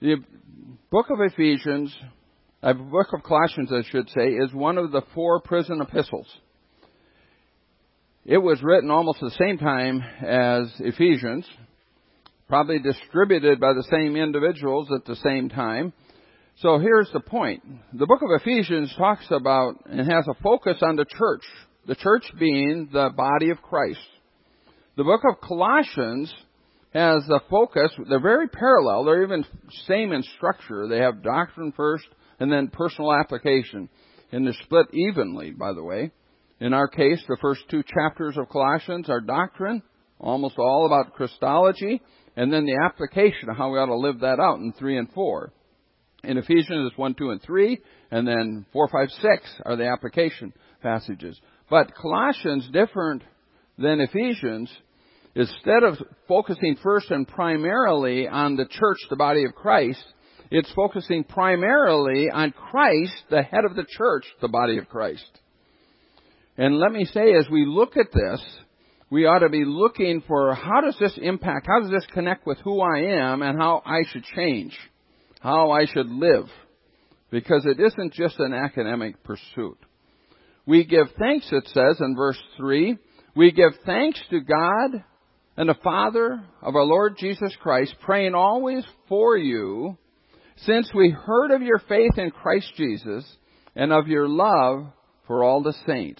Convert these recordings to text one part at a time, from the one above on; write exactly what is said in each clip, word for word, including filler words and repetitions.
The book of Ephesians, the book of Colossians, I should say, is one of the four prison epistles. It was written almost at the same time as Ephesians, probably distributed by the same individuals at the same time. So here's the point. The book of Ephesians talks about and has a focus on the church, the church being the body of Christ. The book of Colossians has a focus, they're very parallel, they're even same in structure. They have doctrine first and then personal application. And they're split evenly, by the way. In our case, the first two chapters of Colossians are doctrine, almost all about Christology, and then the application of how we ought to live that out in three and four. In Ephesians, it's one, two, and three, and then four, five, six are the application passages. But Colossians, different than Ephesians, instead of focusing first and primarily on the church, the body of Christ, it's focusing primarily on Christ, the head of the church, the body of Christ. And let me say, as we look at this, we ought to be looking for how does this impact, how does this connect with who I am and how I should change, how I should live. Because it isn't just an academic pursuit. We give thanks, it says in verse three, we give thanks to God and the Father of our Lord Jesus Christ, praying always for you, since we heard of your faith in Christ Jesus and of your love for all the saints.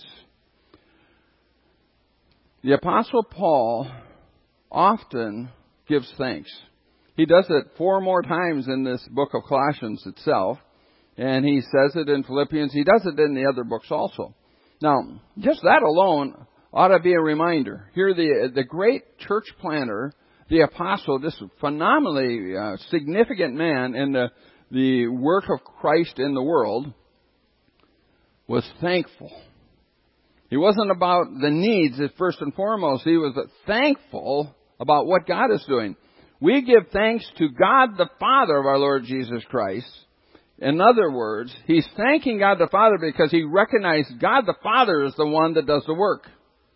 The Apostle Paul often gives thanks. He does it four more times in this book of Colossians itself, and he says it in Philippians. He does it in the other books also. Now, just that alone ought to be a reminder. Here, the the great church planter, the apostle, this phenomenally uh, significant man in the the work of Christ in the world, was thankful. He wasn't about the needs first and foremost. He was thankful about what God is doing. We give thanks to God the Father of our Lord Jesus Christ. In other words, he's thanking God the Father because he recognized God the Father is the one that does the work.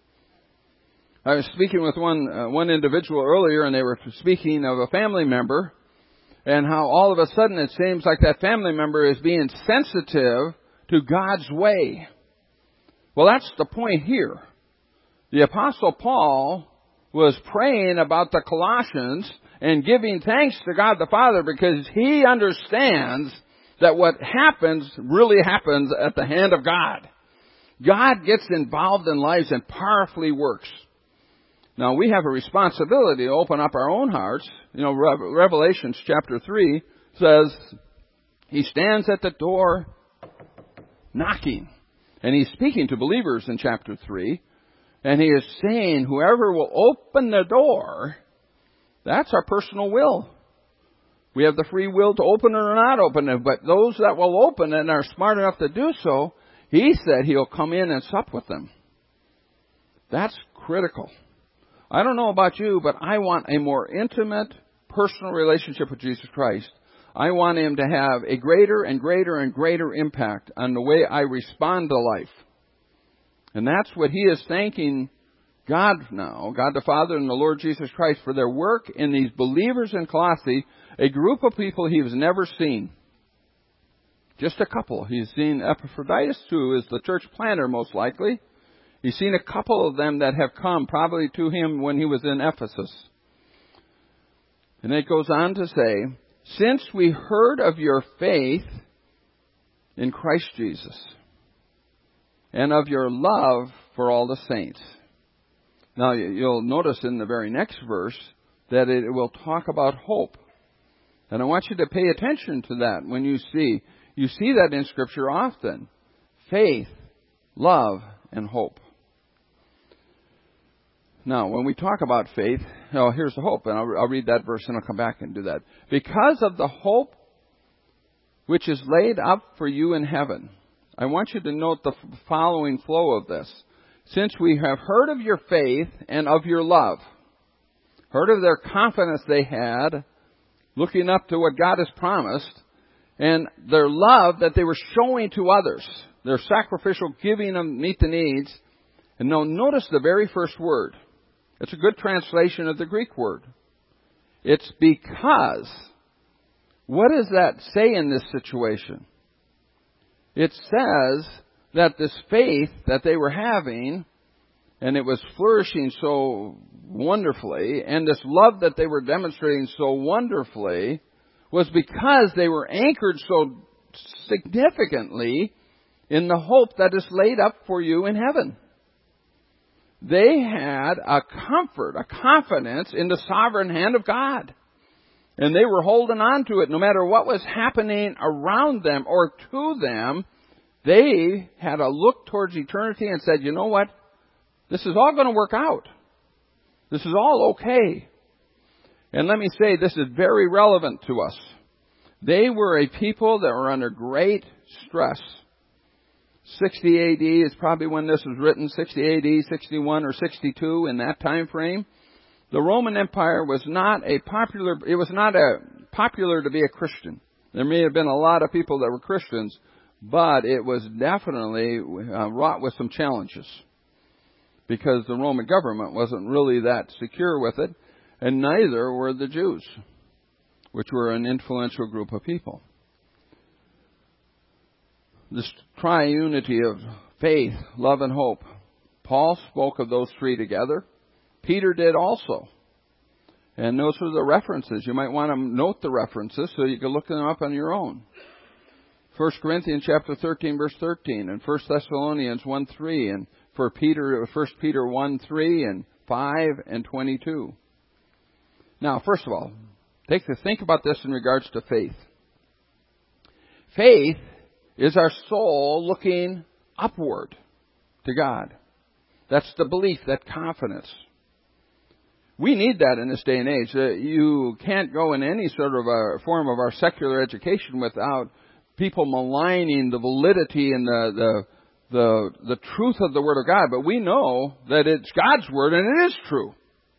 I was speaking with one uh, one individual earlier, and they were speaking of a family member and how all of a sudden it seems like that family member is being sensitive to God's way. Well, that's the point here. The Apostle Paul was praying about the Colossians and giving thanks to God the Father because he understands that what happens really happens at the hand of God. God gets involved in lives and powerfully works. Now, we have a responsibility to open up our own hearts. You know, Revelations chapter three says, he stands at the door knocking. And he's speaking to believers in chapter three. And he is saying, whoever will open the door, that's our personal will. We have the free will to open it or not open it. But those that will open it and are smart enough to do so, he said he'll come in and sup with them. That's critical. I don't know about you, but I want a more intimate, personal relationship with Jesus Christ. I want him to have a greater and greater and greater impact on the way I respond to life. And that's what he is thanking God now, God the Father and the Lord Jesus Christ, for their work in these believers in Colossae, a group of people he has never seen. Just a couple. He's seen Epaphroditus, who is the church planter most likely. He's seen a couple of them that have come probably to him when he was in Ephesus. And it goes on to say, since we heard of your faith in Christ Jesus and of your love for all the saints. Now, you'll notice in the very next verse that it will talk about hope. And I want you to pay attention to that when you see. You see that in Scripture often. Faith, love, and hope. Now, when we talk about faith, oh, here's the hope. And I'll, I'll read that verse and I'll come back and do that. Because of the hope which is laid up for you in heaven. I want you to note the following flow of this. Since we have heard of your faith and of your love, heard of their confidence they had, looking up to what God has promised, and their love that they were showing to others, their sacrificial giving to meet the needs. And now notice the very first word. It's a good translation of the Greek word. It's because What does that say in this situation? It says that this faith that they were having, and it was flourishing so wonderfully, and this love that they were demonstrating so wonderfully, was because they were anchored so significantly in the hope that is laid up for you in heaven. They had a comfort, a confidence in the sovereign hand of God. And they were holding on to it no matter what was happening around them or to them. They had a look towards eternity and said, you know what? This is all going to work out. This is all okay. And let me say, this is very relevant to us. They were a people that were under great stress. sixty A D is probably when this was written, sixty A D, sixty-one or sixty-two, in that time frame. The Roman Empire was not a popular, it was not a popular to be a Christian. There may have been a lot of people that were Christians, but it was definitely uh, wrought with some challenges because the Roman government wasn't really that secure with it, and neither were the Jews, which were an influential group of people. This triunity of faith, love, and hope. Paul spoke of those three together. Peter did also. And those are the references. You might want to note the references so you can look them up on your own. First Corinthians chapter thirteen, verse thirteen, and First Thessalonians one three, and for Peter, First Peter one three, and five and twenty-two. Now, first of all, take to think about this in regards to faith. Faith is our soul looking upward to God. That's the belief, that confidence. We need that in this day and age. Uh, you can't go in any sort of a form of our secular education without people maligning the validity and the, the the the truth of the Word of God. But we know that it's God's Word and it is true.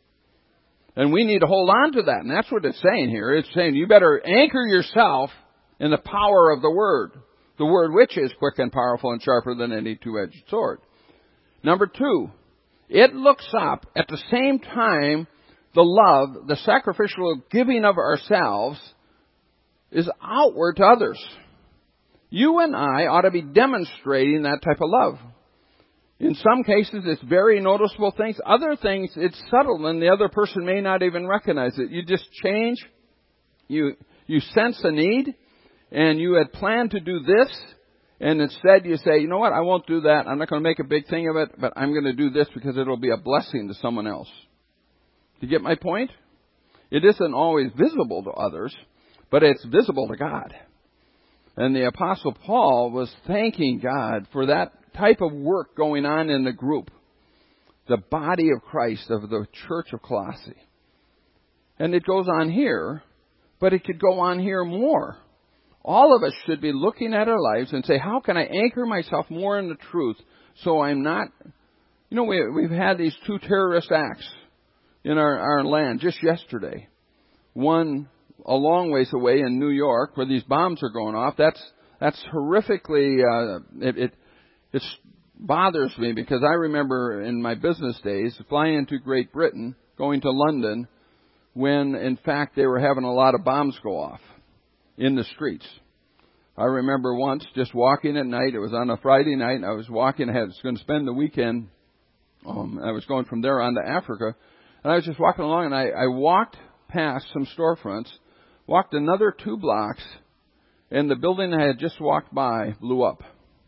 And we need to hold on to that. And that's what it's saying here. It's saying you better anchor yourself in the power of the Word. The Word which is quick and powerful and sharper than any two-edged sword. Number two, it looks up at the same time the love, the sacrificial giving of ourselves is outward to others. You and I ought to be demonstrating that type of love. In some cases, it's very noticeable things. Other things, it's subtle and the other person may not even recognize it. You just change. You, you sense a need and you had planned to do this. And instead you say, you know what, I won't do that. I'm not going to make a big thing of it, but I'm going to do this because it'll be a blessing to someone else. Do you get my point? It isn't always visible to others, but it's visible to God. And the Apostle Paul was thanking God for that type of work going on in the group, the body of Christ of the Church of Colossae. And it goes on here, but it could go on here more. All of us should be looking at our lives and say, how can I anchor myself more in the truth so I'm not... You know, we, we've had these two terrorist acts in our, our land just yesterday. One a long ways away in New York where these bombs are going off. That's that's horrifically... Uh, it, it it bothers me because I remember in my business days flying into Great Britain, going to London, when in fact they were having a lot of bombs go off in the streets. I remember once just walking at night. It was on a Friday night. And I was walking. I was going to spend the weekend. Um, I was going from there on to Africa. And I was just walking along, and I, I walked past some storefronts, walked another two blocks, and the building I had just walked by blew up.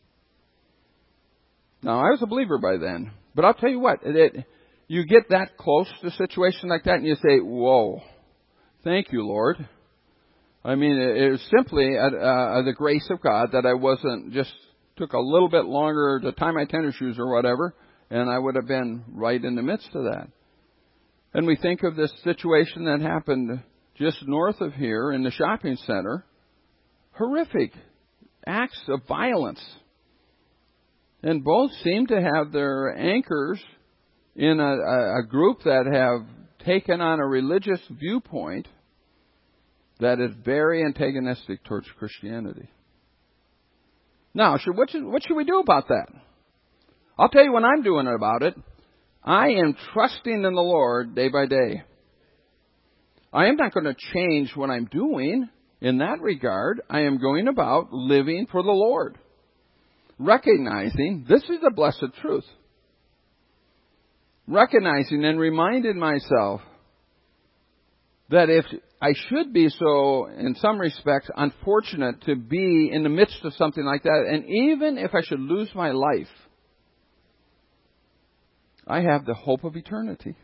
Now, I was a believer by then. But I'll tell you what, it, it, you get that close to a situation like that, and you say, whoa, thank you, Lord. I mean, it was simply uh, uh, the grace of God that I wasn't just took a little bit longer to tie my tennis shoes or whatever, and I would have been right in the midst of that. And we think of this situation that happened just north of here in the shopping center. Horrific acts of violence. And both seem to have their anchors in a, a group that have taken on a religious viewpoint that is very antagonistic towards Christianity. Now, should, what, should, what should we do about that? I'll tell you what I'm doing about it. I am trusting in the Lord day by day. I am not going to change what I'm doing in that regard, I am going about living for the Lord, recognizing this is a blessed truth. Recognizing and reminding myself that if I should be so, in some respects, unfortunate to be in the midst of something like that, and even if I should lose my life, I have the hope of eternity.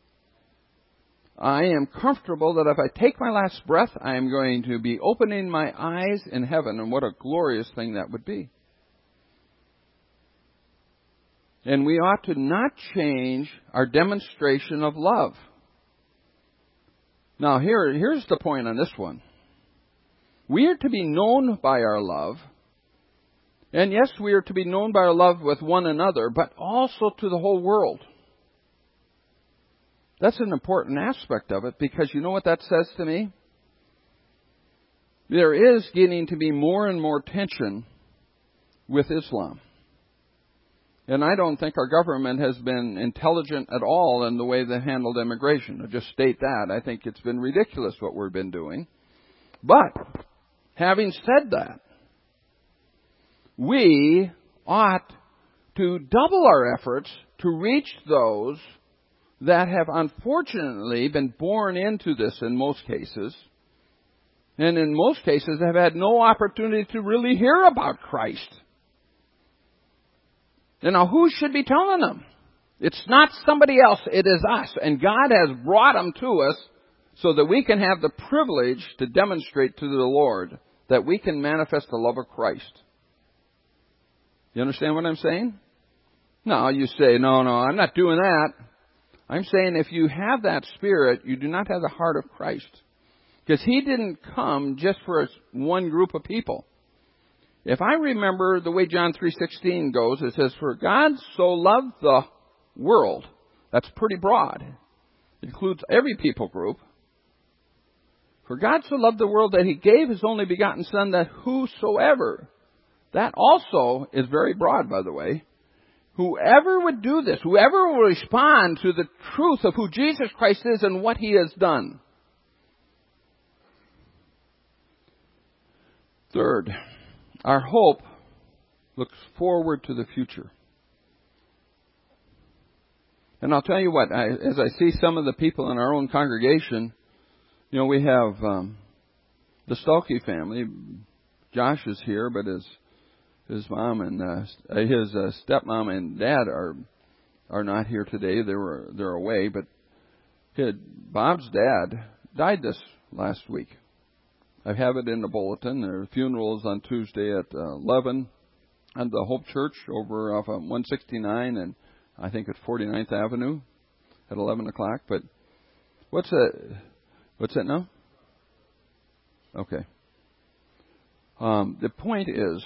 I am comfortable that if I take my last breath, I am going to be opening my eyes in heaven, and what a glorious thing that would be. And we ought to not change our demonstration of love. Now, here, here's the point on this one. We are to be known by our love. And yes, we are to be known by our love with one another, but also to the whole world. That's an important aspect of it, because you know what that says to me? There is getting to be more and more tension with Islam. And I don't think our government has been intelligent at all in the way they handled immigration. I'll just state that. I think it's been ridiculous what we've been doing. But, having said that, we ought to double our efforts to reach those that have unfortunately been born into this in most cases, and in most cases have had no opportunity to really hear about Christ. And now who should be telling them? It's not somebody else, it is us. And God has brought them to us so that we can have the privilege to demonstrate to the Lord that we can manifest the love of Christ. You understand what I'm saying? No, you say, no, no, I'm not doing that. I'm saying if you have that spirit, you do not have the heart of Christ. Because He didn't come just for one group of people. If I remember the way John three sixteen goes, it says, for God so loved the world. That's pretty broad. It includes every people group. For God so loved the world that He gave His only begotten Son, that whosoever, that also is very broad, by the way, whoever would do this, whoever will respond to the truth of who Jesus Christ is and what He has done. Third, our hope looks forward to the future. And I'll tell you what, I, as I see some of the people in our own congregation, you know, we have um, the Stolke family. Josh is here, but his his mom and uh, his uh, stepmom and dad are are not here today. They were they're away. But his, Bob's dad died this last week. I have it in the bulletin. Their funeral is on Tuesday at uh, eleven at the Hope Church over off of one sixty-nine and I think at forty-ninth Avenue at eleven o'clock. But what's that? What's that now? Okay. Um, the point is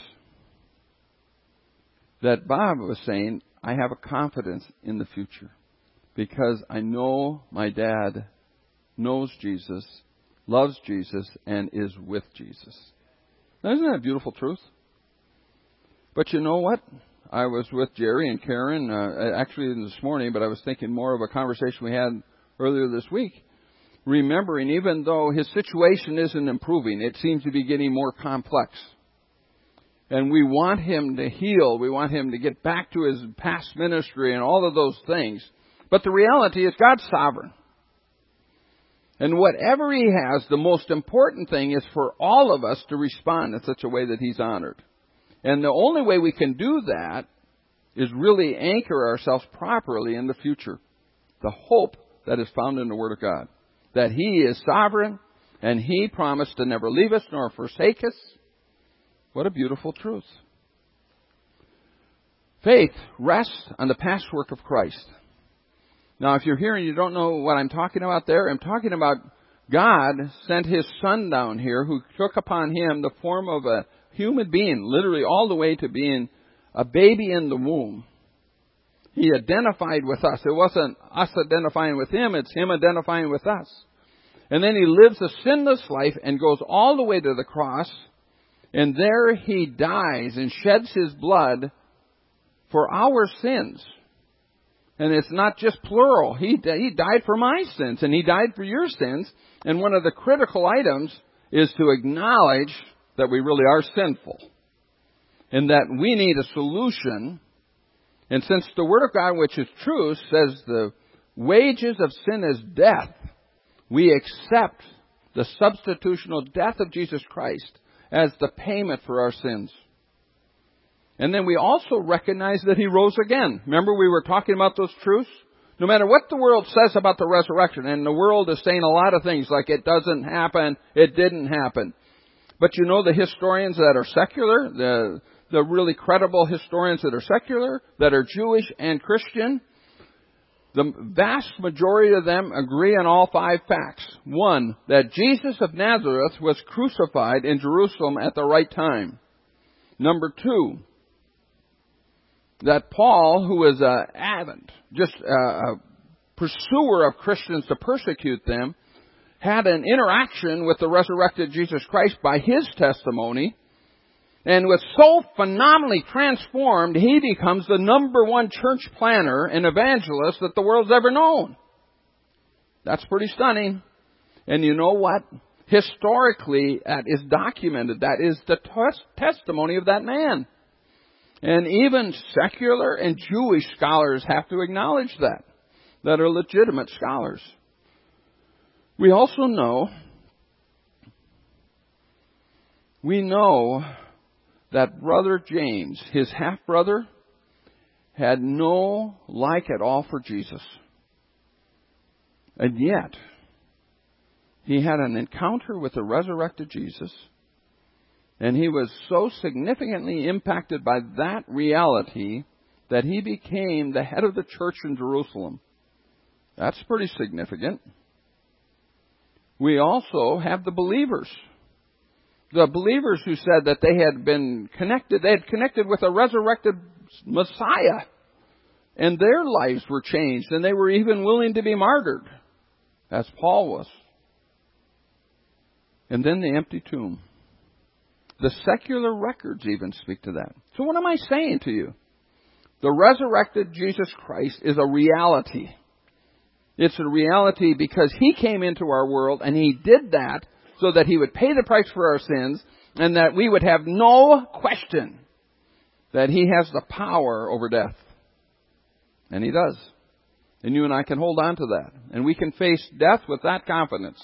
that Bob was saying, I have a confidence in the future because I know my dad knows Jesus, loves Jesus, and is with Jesus. Now, isn't that a beautiful truth? But you know what? I was with Jerry and Karen, uh, actually this morning, but I was thinking more of a conversation we had earlier this week. Remembering, even though his situation isn't improving, it seems to be getting more complex. And we want him to heal. We want him to get back to his past ministry and all of those things. But the reality is God's sovereign. And whatever He has, the most important thing is for all of us to respond in such a way that He's honored. And the only way we can do that is really anchor ourselves properly in the future. The hope that is found in the Word of God. That He is sovereign, and He promised to never leave us nor forsake us. What a beautiful truth. Faith rests on the past work of Christ. Now, if you're here and you don't know what I'm talking about there, I'm talking about God sent His Son down here who took upon Him the form of a human being, literally all the way to being a baby in the womb. He identified with us. It wasn't us identifying with Him, it's Him identifying with us. And then He lives a sinless life and goes all the way to the cross. And there He dies and sheds His blood for our sins. And it's not just plural. He, he died for my sins and He died for your sins. And one of the critical items is to acknowledge that we really are sinful and that we need a solution. And since the Word of God, which is truth, says the wages of sin is death, we accept the substitutional death of Jesus Christ as the payment for our sins. And then we also recognize that He rose again. Remember we were talking about those truths? No matter what the world says about the resurrection, and the world is saying a lot of things like it doesn't happen, it didn't happen. But you know the historians that are secular, the, the really credible historians that are secular, that are Jewish and Christian, the vast majority of them agree on all five facts. One, that Jesus of Nazareth was crucified in Jerusalem at the right time. Number two, that Paul, who was an avid, just a pursuer of Christians to persecute them, had an interaction with the resurrected Jesus Christ by his testimony, and was so phenomenally transformed, he becomes the number one church planner and evangelist that the world's ever known. That's pretty stunning. And you know what? Historically, that is documented. That is the tes- testimony of that man. And even secular and Jewish scholars have to acknowledge that, that are legitimate scholars. We also know, we know that Brother James, his half-brother, had no like at all for Jesus. And yet, he had an encounter with the resurrected Jesus, and he was so significantly impacted by that reality that he became the head of the church in Jerusalem. That's pretty significant. We also have the believers. The believers who said that they had been connected, they had connected with a resurrected Messiah, and their lives were changed, and they were even willing to be martyred, as Paul was. And then the empty tomb. The secular records even speak to that. So what am I saying to you? The resurrected Jesus Christ is a reality. It's a reality because He came into our world, and He did that so that He would pay the price for our sins, and that we would have no question that He has the power over death. And He does. And you and I can hold on to that. And we can face death with that confidence.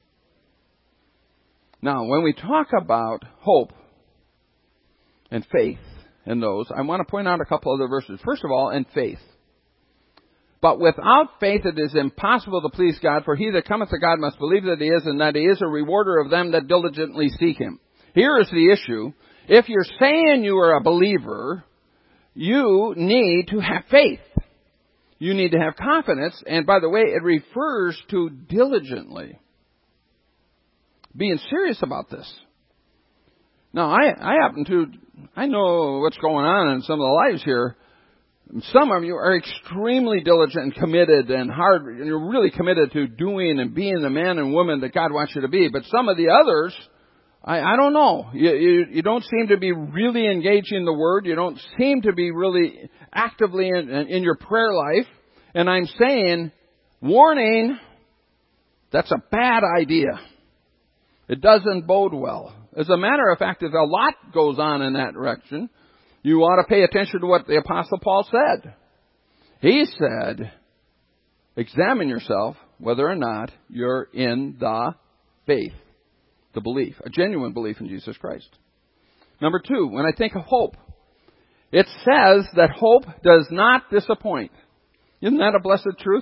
Now, when we talk about hope and faith in those, I want to point out a couple other verses. First of all, in faith. But without faith it is impossible to please God, for he that cometh to God must believe that He is, and that He is a rewarder of them that diligently seek Him. Here is the issue. If you're saying you are a believer, you need to have faith. You need to have confidence. And by the way, it refers to diligently. Being serious about this. Now, I, I happen to, I know what's going on in some of the lives here. Some of you are extremely diligent and committed and hard, and you're really committed to doing and being the man and woman that God wants you to be. But some of the others, I, I don't know. You, you, you don't seem to be really engaging the Word. You don't seem to be really actively in, in your prayer life. And I'm saying, warning, that's a bad idea. It doesn't bode well. As a matter of fact, if a lot goes on in that direction, you ought to pay attention to what the Apostle Paul said. He said, examine yourself whether or not you're in the faith, the belief, a genuine belief in Jesus Christ. Number two, when I think of hope, it says that hope does not disappoint. Isn't that a blessed truth?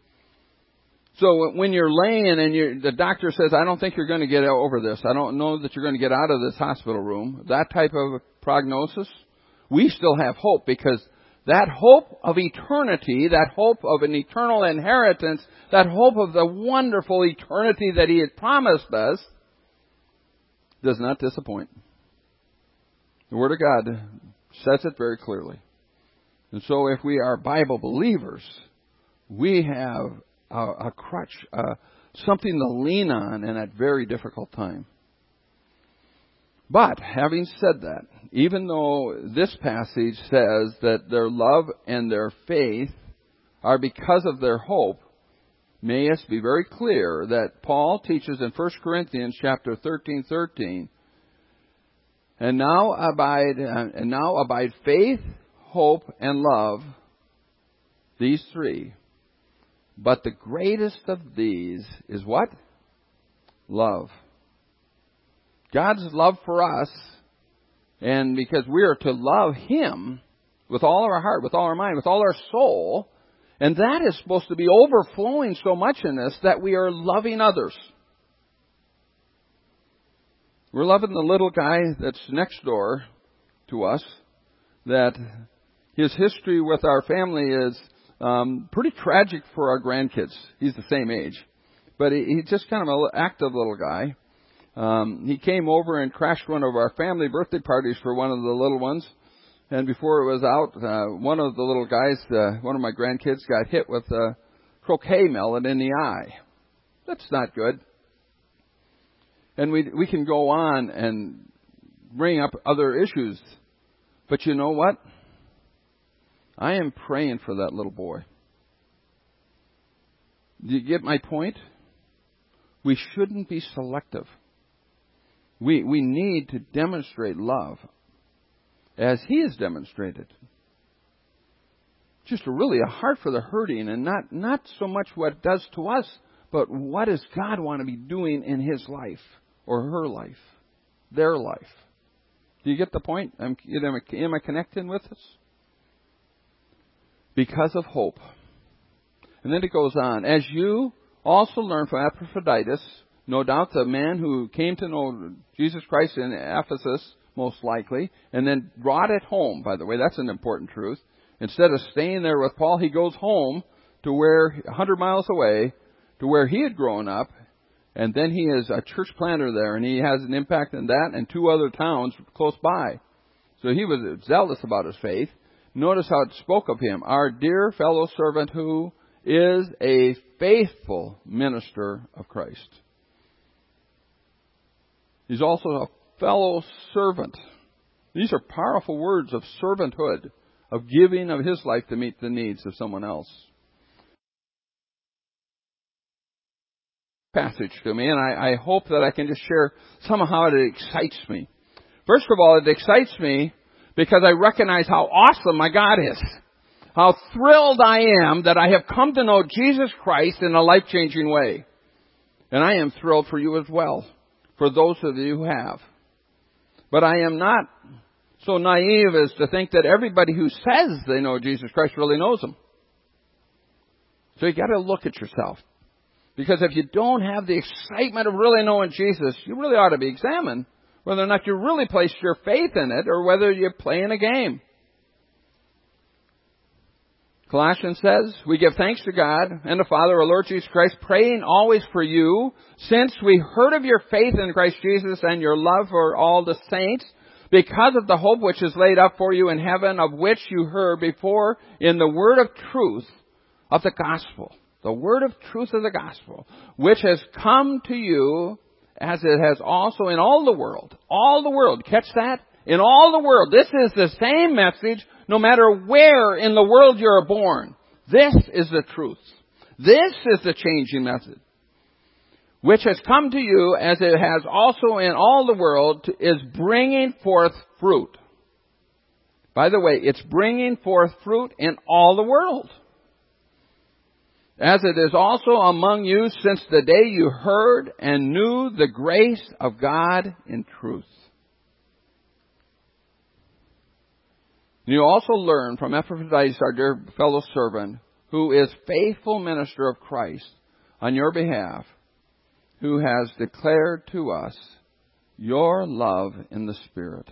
So when you're laying and you're, the doctor says, I don't think you're going to get over this. I don't know that you're going to get out of this hospital room. That type of prognosis, we still have hope, because that hope of eternity, that hope of an eternal inheritance, that hope of the wonderful eternity that He had promised us, does not disappoint. The Word of God says it very clearly. And so if we are Bible believers, we have a, a crutch, uh, something to lean on in that very difficult time. But having said that, even though this passage says that their love and their faith are because of their hope, may us be very clear that Paul teaches in First Corinthians chapter thirteen, thirteen, and now abide, and now abide faith, hope, and love, these three. But the greatest of these is what? Love. God's love for us, and because we are to love Him with all our heart, with all our mind, with all our soul, and that is supposed to be overflowing so much in us that we are loving others. We're loving the little guy that's next door to us, that his history with our family is um, pretty tragic for our grandkids. He's the same age. But he, he's just kind of an active little guy. Um, he came over and crashed one of our family birthday parties for one of the little ones. And before it was out, uh, one of the little guys, uh, one of my grandkids, got hit with a croquet mallet in the eye. That's not good. And we we can go on and bring up other issues. But you know what? I am praying for that little boy. Do you get my point? We shouldn't be selective. We we need to demonstrate love as He has demonstrated. Just really a heart for the hurting, and not, not so much what it does to us, but what does God want to be doing in his life or her life, their life. Do you get the point? Am, am, I, am I connecting with this? Because of hope. And then it goes on. As you also learn from Epaphroditus, no doubt the man who came to know Jesus Christ in Ephesus, most likely, and then brought it home, by the way. That's an important truth. Instead of staying there with Paul, he goes home to where, one hundred miles away, to where he had grown up, and then he is a church planter there, and he has an impact in that and two other towns close by. So he was zealous about his faith. Notice how it spoke of him. Our dear fellow servant who is a faithful minister of Christ. He's also a fellow servant. These are powerful words of servanthood, of giving of his life to meet the needs of someone else. Passage to me, and I, I hope that I can just share somehow it excites me. First of all, it excites me because I recognize how awesome my God is. How thrilled I am that I have come to know Jesus Christ in a life-changing way. And I am thrilled for you as well, for those of you who have. But I am not so naive as to think that everybody who says they know Jesus Christ really knows Him. So you got to look at yourself. Because if you don't have the excitement of really knowing Jesus, you really ought to be examined whether or not you really placed your faith in it or whether you're playing a game. Colossians says, we give thanks to God and the Father, our Lord Jesus Christ, praying always for you, since we heard of your faith in Christ Jesus and your love for all the saints, because of the hope which is laid up for you in heaven, of which you heard before in the word of truth of the gospel. The word of truth of the gospel, which has come to you as it has also in all the world. All the world. Catch that? In all the world. This is the same message no matter where in the world you are born. This is the truth. This is the changing message. Which has come to you as it has also in all the world to, is bringing forth fruit. By the way, it's bringing forth fruit in all the world. As it is also among you since the day you heard and knew the grace of God in truth. You also learn from Epaphroditus, our dear fellow servant, who is faithful minister of Christ on your behalf, who has declared to us your love in the Spirit.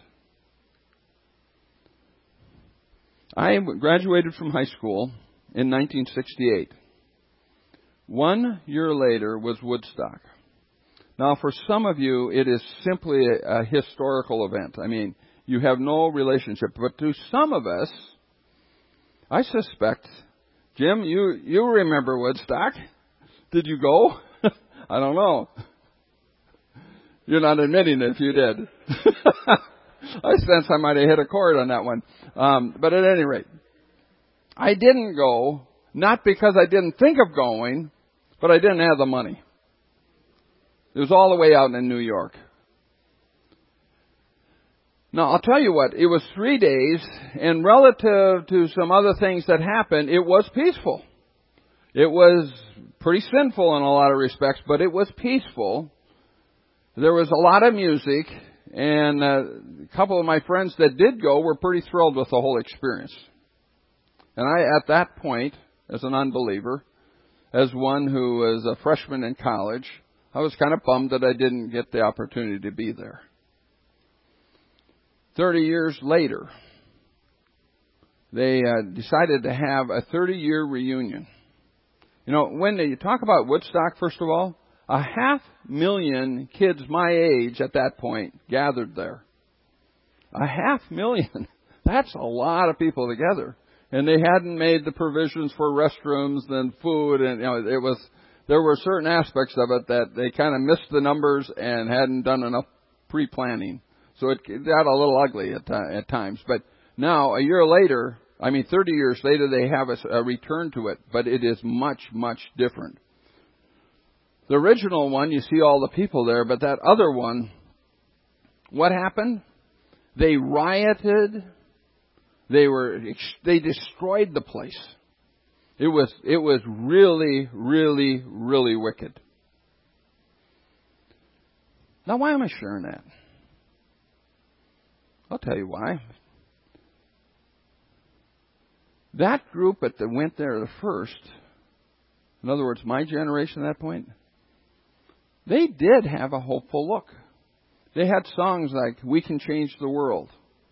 I graduated from high school in nineteen sixty-eight. One year later was Woodstock. Now, for some of you, it is simply a, a historical event. I mean, you have no relationship. But to some of us, I suspect, Jim, you, you remember Woodstock. Did you go? I don't know. You're not admitting it if you did. I sense I might have hit a chord on that one. Um, but at any rate, I didn't go, not because I didn't think of going, but I didn't have the money. It was all the way out in New York. Now, I'll tell you what, it was three days, and relative to some other things that happened, it was peaceful. It was pretty sinful in a lot of respects, but it was peaceful. There was a lot of music, and uh, a couple of my friends that did go were pretty thrilled with the whole experience. And I, at that point, as an unbeliever, as one who was a freshman in college, I was kind of bummed that I didn't get the opportunity to be there. Thirty years later, they uh, decided to have a thirty-year reunion. You know, when you talk about Woodstock, first of all, a half million kids my age at that point gathered there. A half million. That's a lot of people together. And they hadn't made the provisions for restrooms and food, and you know, it was there were certain aspects of it that they kind of missed the numbers and hadn't done enough pre-planning. So it got a little ugly at, uh, at times. But now, a year later, I mean, thirty years later, they have a, a return to it. But it is much, much different. The original one, you see all the people there. But that other one, what happened? They rioted. They were, they destroyed the place. It was, it was really, really, really wicked. Now, why am I sharing that? I'll tell you why. That group that went there the first, in other words, my generation at that point, they did have a hopeful look. They had songs like, "We Can Change the World."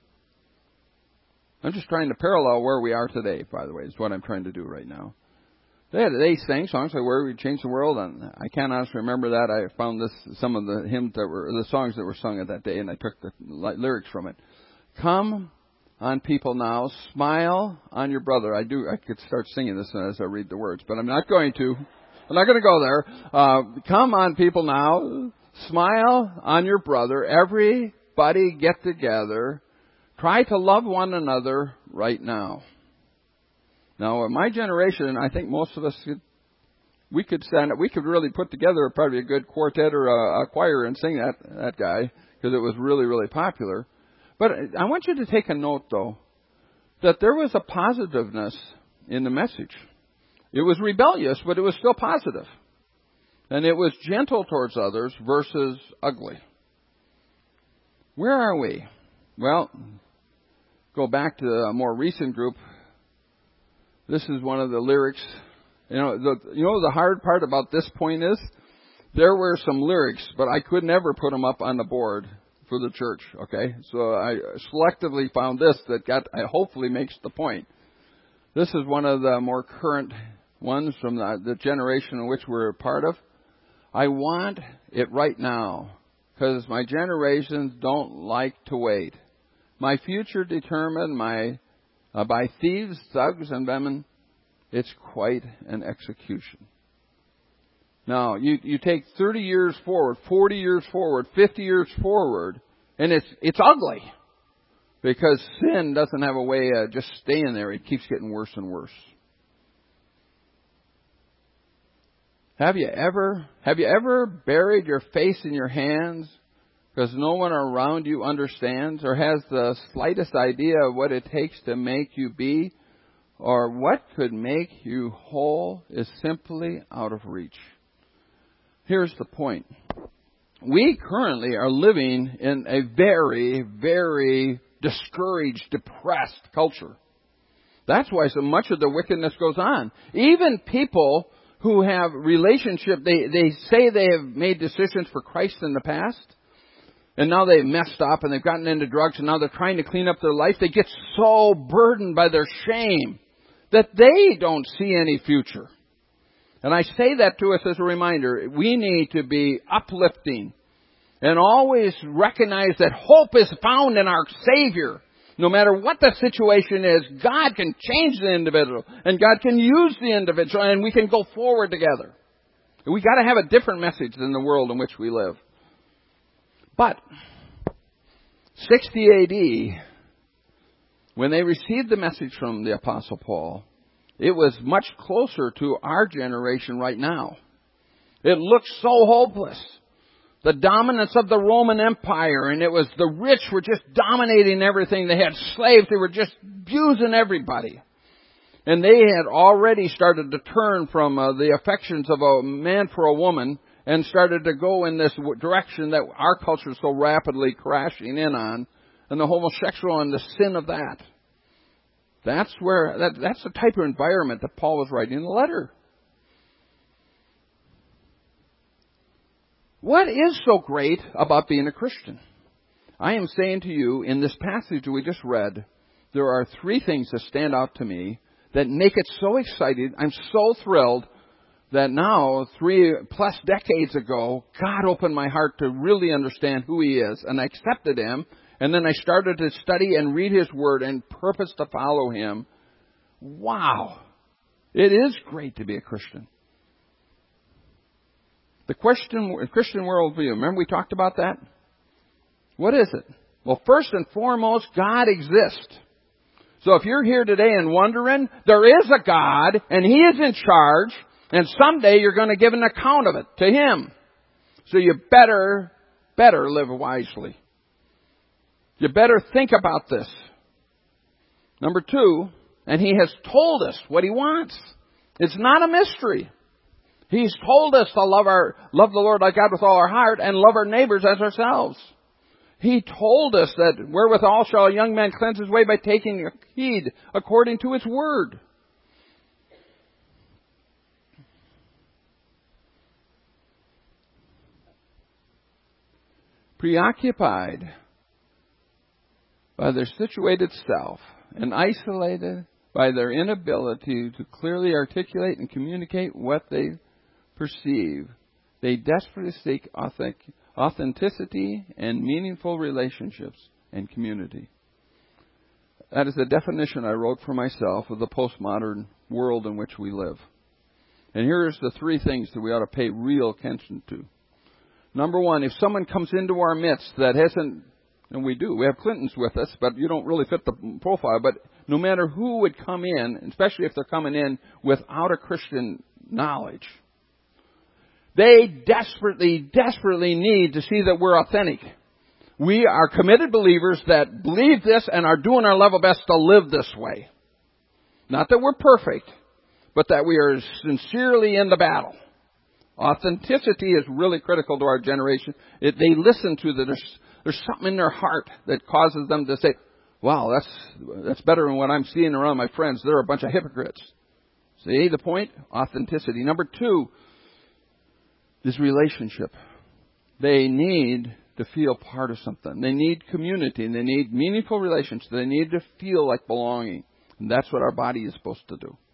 I'm just trying to parallel where we are today, by the way, is what I'm trying to do right now. They had, they sang songs like "Where We Change the World," and I can't honestly remember that. I found this some of the hymns that were the songs that were sung at that day, and I took the lyrics from it. Come on, people now, smile on your brother. I do. I could start singing this as I read the words, but I'm not going to. I'm not going to go there. Uh, come on, people now, smile on your brother. Everybody get together. Try to love one another right now. Now, in my generation, I think most of us could, we could stand up. We could really put together probably a good quartet or a, a choir and sing that that guy because it was really, really popular. But I want you to take a note, though, that there was a positiveness in the message. It was rebellious, but it was still positive. And it was gentle towards others versus ugly. Where are we? Well, go back to a more recent group. This is one of the lyrics. You know, the, you know the hard part about this point is there were some lyrics, but I could never put them up on the board for the church. Okay, so I selectively found this that got I hopefully makes the point. This is one of the more current ones from the, the generation in which we're a part of. I want it right now because my generations don't like to wait. My future determined my uh, by thieves, thugs, and women. It's quite an execution. Now, you, you take thirty years forward, forty years forward, fifty years forward, and it's it's ugly because sin doesn't have a way of just staying there. It keeps getting worse and worse. Have you ever have you ever buried your face in your hands because no one around you understands or has the slightest idea of what it takes to make you be, or what could make you whole is simply out of reach? Here's the point. We currently are living in a very, very discouraged, depressed culture. That's why so much of the wickedness goes on. Even people who have relationship, they, they say they have made decisions for Christ in the past, and now they've messed up and they've gotten into drugs and now they're trying to clean up their life. They get so burdened by their shame that they don't see any future. And I say that to us as a reminder. We need to be uplifting and always recognize that hope is found in our Savior. No matter what the situation is, God can change the individual and God can use the individual and we can go forward together. We got to have a different message than the world in which we live. But sixty A D, when they received the message from the Apostle Paul, it was much closer to our generation right now. It looked so hopeless. The dominance of the Roman Empire, and it was the rich were just dominating everything. They had slaves. They were just abusing everybody. And they had already started to turn from uh, the affections of a man for a woman and started to go in this direction that our culture is so rapidly crashing in on, and the homosexual and the sin of that. That's where, that, that's the type of environment that Paul was writing the letter. What is so great about being a Christian? I am saying to you, in this passage we just read, there are three things that stand out to me that make it so exciting. I'm so thrilled that now, three plus decades ago, God opened my heart to really understand who He is, and I accepted Him, and then I started to study and read His Word and purpose to follow Him. Wow! It is great to be a Christian. The Christian, Christian worldview, remember we talked about that? What is it? Well, first and foremost, God exists. So if you're here today and wondering, there is a God, and He is in charge, and someday you're going to give an account of it to Him. So you better, better live wisely. You better think about this. Number two, and He has told us what He wants. It's not a mystery. He's told us to love our, love the Lord our God with all our heart and love our neighbors as ourselves. He told us that wherewithal shall a young man cleanse his way by taking heed according to His word. Preoccupied by their situated self and isolated by their inability to clearly articulate and communicate what they perceive, they desperately seek authenticity and meaningful relationships and community. That is the definition I wrote for myself of the postmodern world in which we live. And here's the three things that we ought to pay real attention to. Number one, if someone comes into our midst that hasn't, and we do, we have Clintons with us, but you don't really fit the profile, but no matter who would come in, especially if they're coming in without a Christian knowledge, they desperately, desperately need to see that we're authentic. We are committed believers that believe this and are doing our level best to live this way. Not that we're perfect, but that we are sincerely in the battle. Authenticity is really critical to our generation. It, they listen to that. There's, there's something in their heart that causes them to say, wow, that's, that's better than what I'm seeing around my friends. They're a bunch of hypocrites. See the point? Authenticity. Number two, this relationship. They need to feel part of something. They need community. And they need meaningful relationships. They need to feel like belonging. And that's what our body is supposed to do.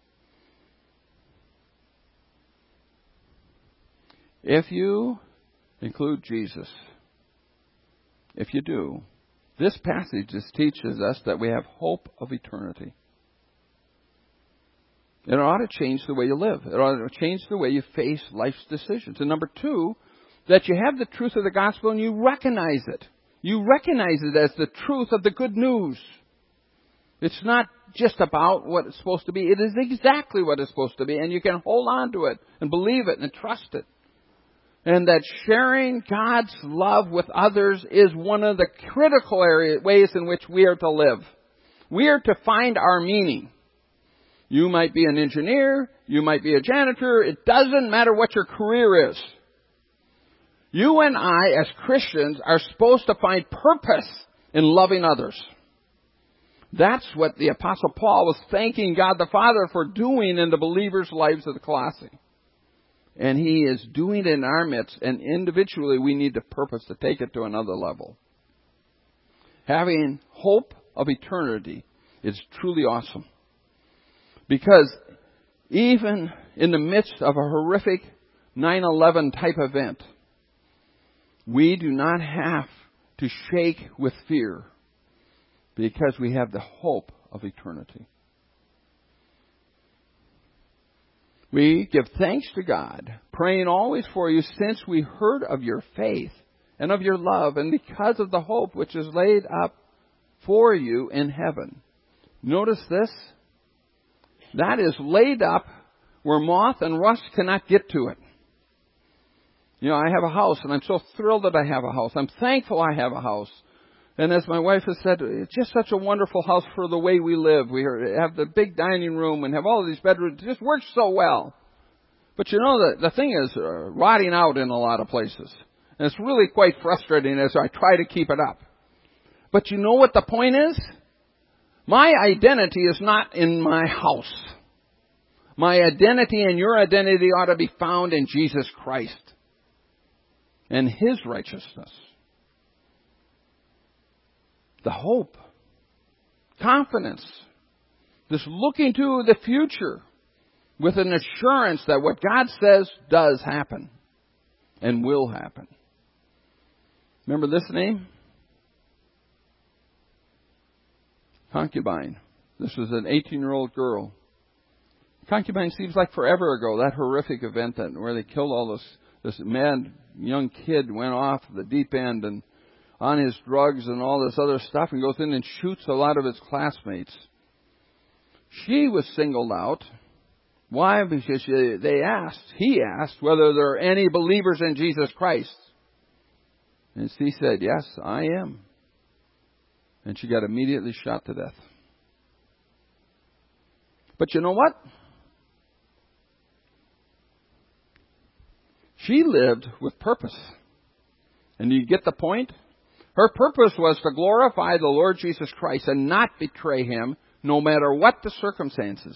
If you include Jesus, if you do, this passage just teaches us that we have hope of eternity. It ought to change the way you live. It ought to change the way you face life's decisions. And number two, that you have the truth of the gospel and you recognize it. You recognize it as the truth of the good news. It's not just about what it's supposed to be. It is exactly what it's supposed to be. And you can hold on to it and believe it and trust it. And that sharing God's love with others is one of the critical area, ways in which we are to live. We are to find our meaning. You might be an engineer. You might be a janitor. It doesn't matter what your career is. You and I, as Christians, are supposed to find purpose in loving others. That's what the Apostle Paul was thanking God the Father for doing in the believers' lives of the Colossae. And He is doing it in our midst, and individually we need the purpose to take it to another level. Having hope of eternity is truly awesome. Because even in the midst of a horrific nine eleven type event, we do not have to shake with fear because we have the hope of eternity. We give thanks to God, praying always for you, since we heard of your faith and of your love, and because of the hope which is laid up for you in heaven. Notice this. That is laid up where moth and rust cannot get to it. You know, I have a house, and I'm so thrilled that I have a house. I'm thankful I have a house. And as my wife has said, it's just such a wonderful house for the way we live. We have the big dining room and have all of these bedrooms. It just works so well. But you know, the, the thing is uh, rotting out in a lot of places. And it's really quite frustrating as I try to keep it up. But you know what the point is? My identity is not in my house. My identity and your identity ought to be found in Jesus Christ and His righteousness. The hope, confidence, this looking to the future with an assurance that what God says does happen and will happen. Remember this name? Concubine. This was an eighteen-year-old girl. Concubine seems like forever ago, that horrific event that where they killed all this, this mad young kid went off the deep end and on his drugs and all this other stuff and goes in and shoots a lot of his classmates. She was singled out. Why? Because she, they asked, he asked whether there are any believers in Jesus Christ. And she said, yes, I am. And she got immediately shot to death. But you know what? She lived with purpose. And you get the point? Her purpose was to glorify the Lord Jesus Christ and not betray Him, no matter what the circumstances.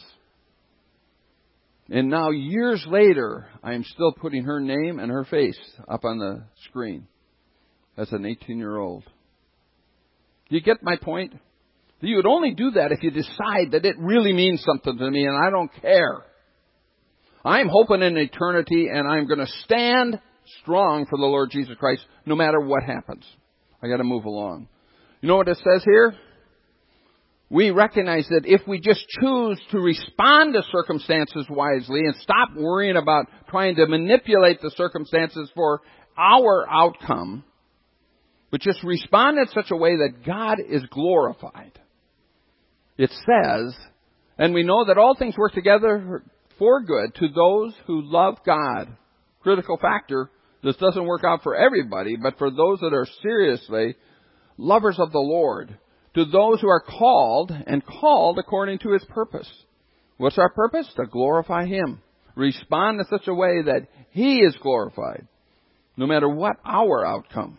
And now, years later, I am still putting her name and her face up on the screen as an eighteen-year-old. Do you get my point? You would only do that if you decide that it really means something to me and I don't care. I'm hoping in eternity and I'm going to stand strong for the Lord Jesus Christ no matter what happens. I got to move along. You know what it says here? We recognize that if we just choose to respond to circumstances wisely and stop worrying about trying to manipulate the circumstances for our outcome, but just respond in such a way that God is glorified. It says, and we know that all things work together for good to those who love God. Critical factor, this doesn't work out for everybody, but for those that are seriously lovers of the Lord. To those who are called and called according to His purpose. What's our purpose? To glorify Him. Respond in such a way that He is glorified, no matter what our outcome.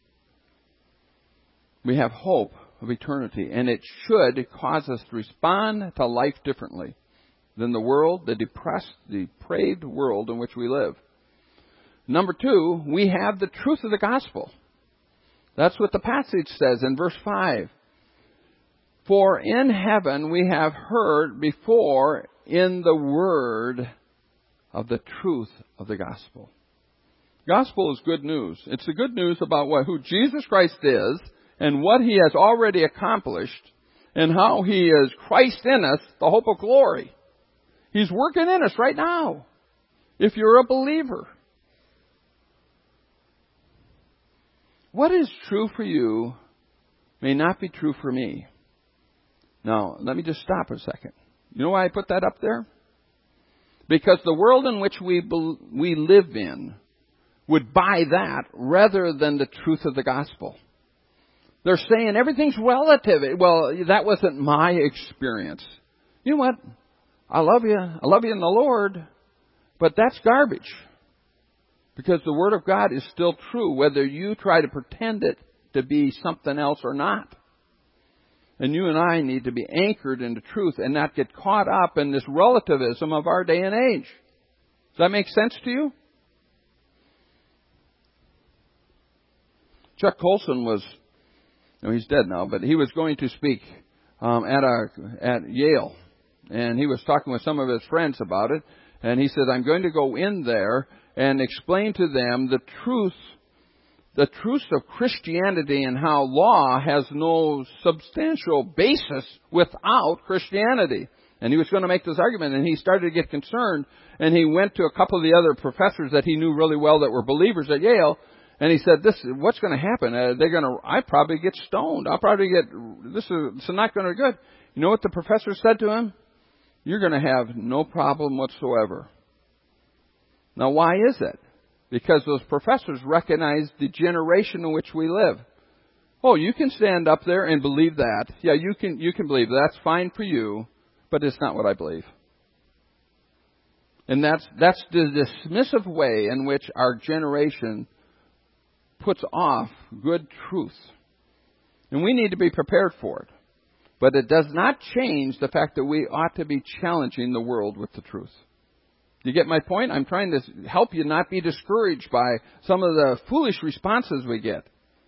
We have hope of eternity, and it should cause us to respond to life differently than the world, the depressed, depraved world in which we live. Number two, we have the truth of the gospel. That's what the passage says in verse five. For in heaven we have heard before in the word of the truth of the gospel. Gospel is good news. It's the good news about what, who Jesus Christ is and what He has already accomplished and how He is Christ in us, the hope of glory. He's working in us right now, if you're a believer. What is true for you may not be true for me. Now, let me just stop a second. You know why I put that up there? Because the world in which we we live in would buy that rather than the truth of the gospel. They're saying everything's relative. Well, that wasn't my experience. You know what? I love you. I love you in the Lord. But that's garbage. Because the Word of God is still true, whether you try to pretend it to be something else or not. And you and I need to be anchored in the truth and not get caught up in this relativism of our day and age. Does that make sense to you? Chuck Colson was, no, he's dead now, but he was going to speak um, at a, at Yale. And he was talking with some of his friends about it. And he said, I'm going to go in there and explain to them the truth The truth of Christianity and how law has no substantial basis without Christianity. And he was going to make this argument, and he started to get concerned, and he went to a couple of the other professors that he knew really well that were believers at Yale, and he said, "This, what's going to happen? Uh, they're going to, I probably get stoned. I'll probably get, this is, this is not going to be good." You know what the professor said to him? "You're going to have no problem whatsoever." Now, why is that? because those professors recognized the generation in which we live. Oh, you can stand up there and believe that. Yeah, you can, you can believe that. That's fine for you, but it's not what I believe. And that's, that's the dismissive way in which our generation puts off good truth. And we need to be prepared for it. But it does not change the fact that we ought to be challenging the world with the truth. You get my point? I'm trying to help you not be discouraged by some of the foolish responses we get.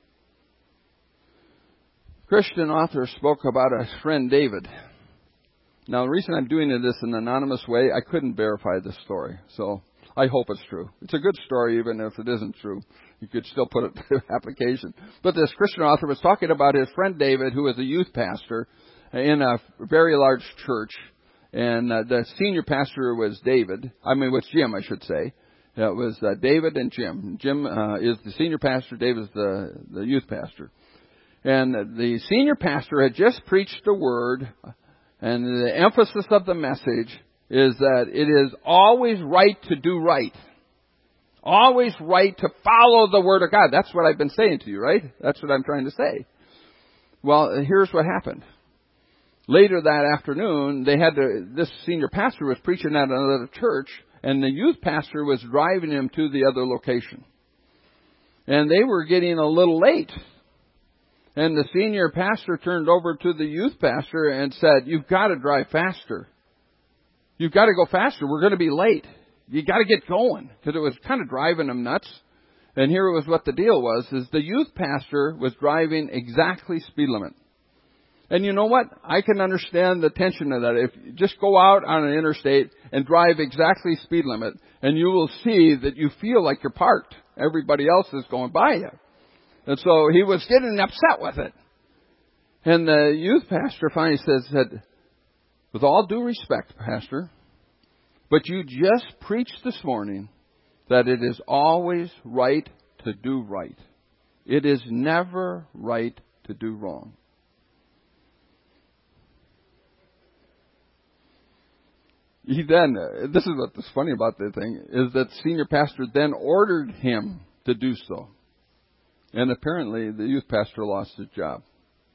Christian author spoke about a friend, David. Now, the reason I'm doing this in an anonymous way, I couldn't verify this story. So I hope it's true. It's a good story, even if it isn't true. You could still put it to application. But this Christian author was talking about his friend David, who was a youth pastor in a very large church. And uh, the senior pastor was David. I mean, it was Jim, I should say. It was uh, David and Jim. Jim uh, is the senior pastor. David is the, the youth pastor. And the senior pastor had just preached the word, and the emphasis of the message is that it is always right to do right. Always right to follow the word of God. That's what I've been saying to you, right? That's what I'm trying to say. Well, here's what happened. Later that afternoon, they had to, this senior pastor was preaching at another church, and the youth pastor was driving him to the other location. And they were getting a little late. And the senior pastor turned over to the youth pastor and said, "You've got to drive faster. You've got to go faster. We're going to be late. You got to get going." Because it was kind of driving him nuts. And here was what the deal was, is the youth pastor was driving exactly speed limit. And you know what? I can understand the tension of that. If you just go out on an interstate and drive exactly speed limit, and you will see that you feel like you're parked. Everybody else is going by you. And so he was getting upset with it. And the youth pastor finally says, said, "With all due respect, Pastor, but you just preached this morning that it is always right to do right. It is never right to do wrong." He then, this is what's funny about the thing, is that senior pastor then ordered him to do so. And apparently the youth pastor lost his job.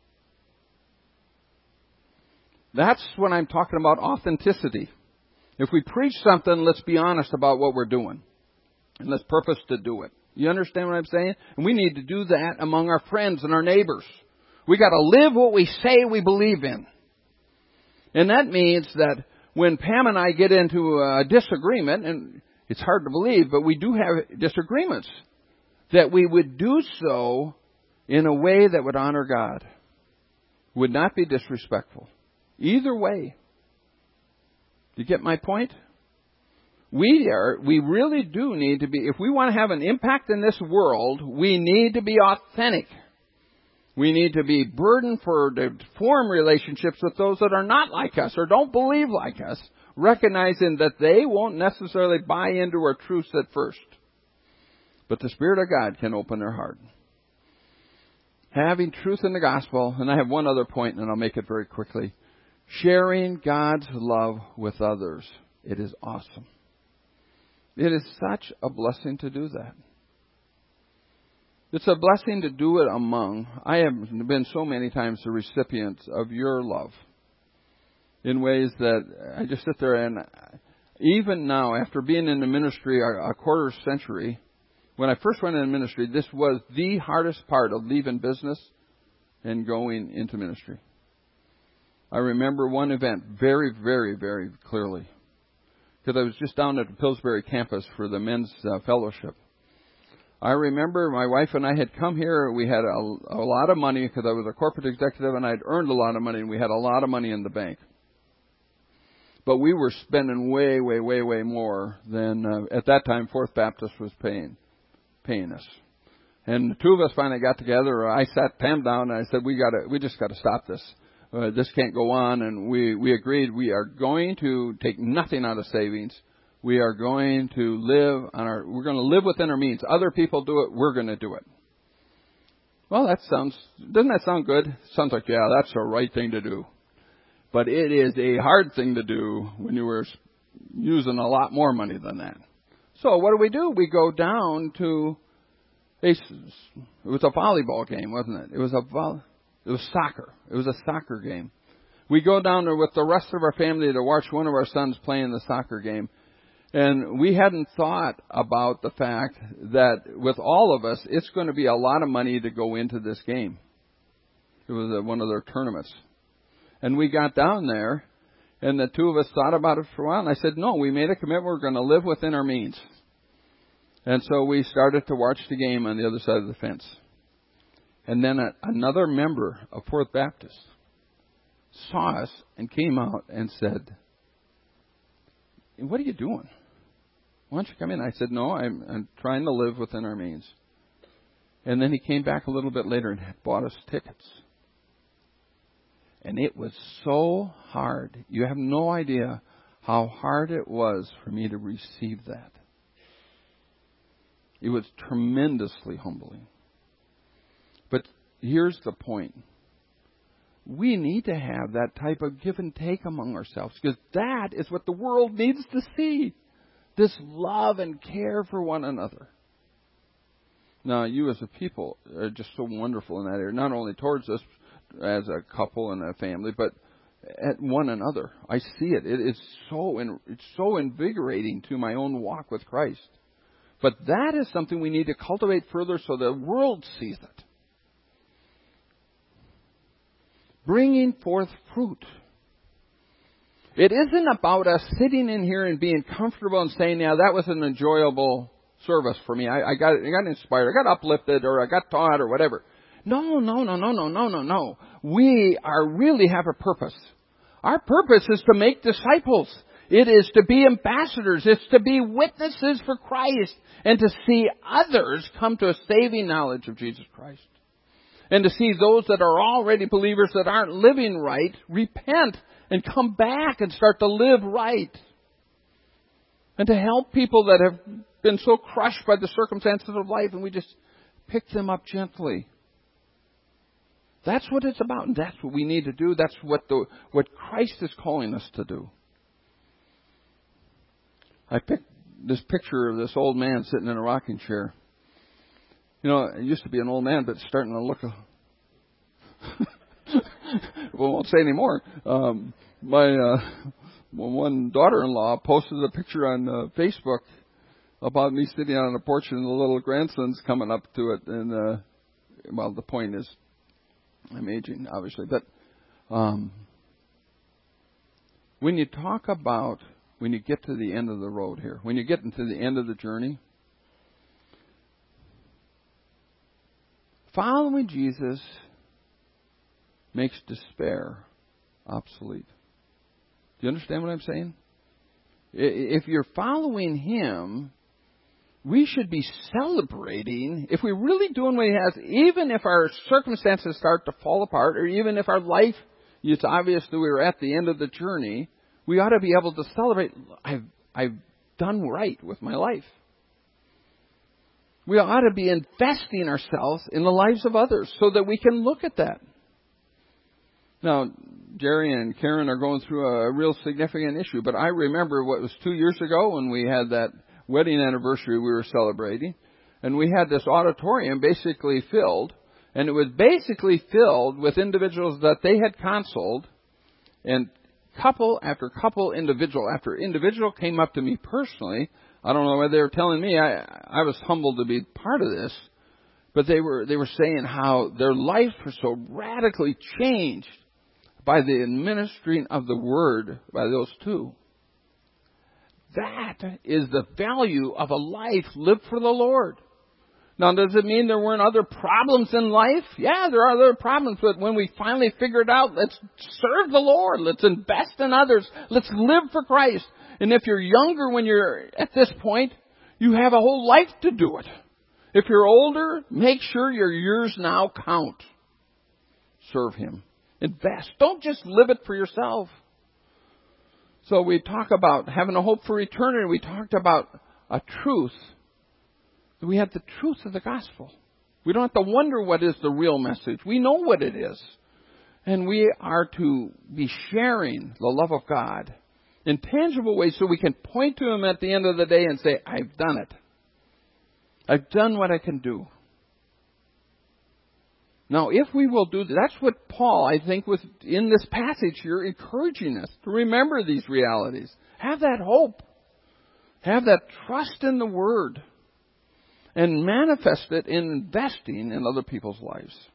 That's when I'm talking about authenticity. If we preach something, let's be honest about what we're doing. And let's purpose to do it. You understand what I'm saying? And we need to do that among our friends and our neighbors. We got to live what we say we believe in. And that means that when Pam and I get into a disagreement, and it's hard to believe, but we do have disagreements, that we would do so in a way that would honor God, would not be disrespectful. Either way. You get my point? We are, we really do need to be, if we want to have an impact in this world, we need to be authentic. We need to be burdened for to form relationships with those that are not like us or don't believe like us, recognizing that they won't necessarily buy into our truths at first. But the Spirit of God can open their heart. Having truth in the gospel, and I have one other point, and I'll make it very quickly. Sharing God's love with others. It is awesome. It is such a blessing to do that. It's a blessing to do it among. I have been so many times the recipient of your love in ways that I just sit there and even now, after being in the ministry a quarter century, when I first went into ministry, this was the hardest part of leaving business and going into ministry. I remember one event very, very, very clearly because I was just down at the Pillsbury campus for the men's uh, fellowship. I remember my wife and I had come here. We had a, a lot of money because I was a corporate executive and I'd earned a lot of money and we had a lot of money in the bank. But we were spending way, way, way, way more than uh, at that time Fourth Baptist was paying, paying us. And the two of us finally got together. I sat Pam down and I said, "We got to, we just got to stop this. Uh, this can't go on." And we we agreed we are going to take nothing out of savings. We are going to live on our, we're going to live within our means. Other people do it, we're going to do it. Well, that sounds, doesn't that sound good? Sounds like, yeah, that's the right thing to do. But it is a hard thing to do when you were using a lot more money than that. So what do we do? We go down to a, it was a volleyball game, wasn't it? It was a vol, it was soccer. It was a soccer game. We go down there with the rest of our family to watch one of our sons play in the soccer game. And we hadn't thought about the fact that with all of us, it's going to be a lot of money to go into this game. It was a, one of their tournaments. And we got down there, and the two of us thought about it for a while. And I said, no, we made a commitment. We're going to live within our means. And so we started to watch the game on the other side of the fence. And then a, another member of Fourth Baptist saw us and came out and said, what are you doing? Why don't you come in? I said, no, I'm, I'm trying to live within our means. And then he came back a little bit later and had bought us tickets. And it was so hard. You have no idea how hard it was for me to receive that. It was tremendously humbling. But here's the point. We need to have that type of give and take among ourselves, because that is what the world needs to see. This love and care for one another. Now, you as a people are just so wonderful in that area, not only towards us as a couple and a family, but at one another. I see it. It is so in, it's so invigorating to my own walk with Christ. But that is something we need to cultivate further so the world sees it. Bringing forth fruit. It isn't about us sitting in here and being comfortable and saying, yeah, that was an enjoyable service for me. I, I got I got inspired. I got uplifted, or I got taught, or whatever. No, no, no, no, no, no, no, no. We are really have a purpose. Our purpose is to make disciples. It is to be ambassadors. It's to be witnesses for Christ and to see others come to a saving knowledge of Jesus Christ. And to see those that are already believers that aren't living right repent and come back and start to live right. And to help people that have been so crushed by the circumstances of life, and we just pick them up gently. That's what it's about, and that's what we need to do. That's what the what Christ is calling us to do. I picked this picture of this old man sitting in a rocking chair. You know, it used to be an old man, but it's starting to look a... well, I won't say any more. Um, my uh, one daughter-in-law posted a picture on uh, Facebook about me sitting on a porch and the little grandson's coming up to it. And, uh, well, the point is, I'm aging, obviously. But um, when you talk about, when you get to the end of the road here, when you get into the end of the journey, following Jesus makes despair obsolete. Do you understand what I'm saying? If you're following Him, we should be celebrating if we're really doing what He has, even if our circumstances start to fall apart, or even if our life, it's obvious that we're at the end of the journey, we ought to be able to celebrate, I've, I've done right with my life. We ought to be investing ourselves in the lives of others so that we can look at that. Now, Jerry and Karen are going through a real significant issue, but I remember what was two years ago when we had that wedding anniversary we were celebrating, and we had this auditorium basically filled, and it was basically filled with individuals that they had counseled, and couple after couple, individual after individual came up to me personally. I don't know whether they were telling me. I I was humbled to be part of this, but they were they were saying how their life was so radically changed by the administering of the Word by those two. That is the value of a life lived for the Lord. Now, does it mean there weren't other problems in life? Yeah, there are other problems, but when we finally figured out, let's serve the Lord, let's invest in others, let's live for Christ. And if you're younger when you're at this point, you have a whole life to do it. If you're older, make sure your years now count. Serve Him. Invest. Don't just live it for yourself. So we talk about having a hope for eternity. We talked about a truth. We have the truth of the gospel. We don't have to wonder what is the real message. We know what it is. And we are to be sharing the love of God in tangible ways so we can point to Him at the end of the day and say, I've done it. I've done what I can do. Now, if we will do that, that's what Paul, I think, was in this passage here encouraging us to remember these realities. Have that hope. Have that trust in the Word. And manifest it in investing in other people's lives.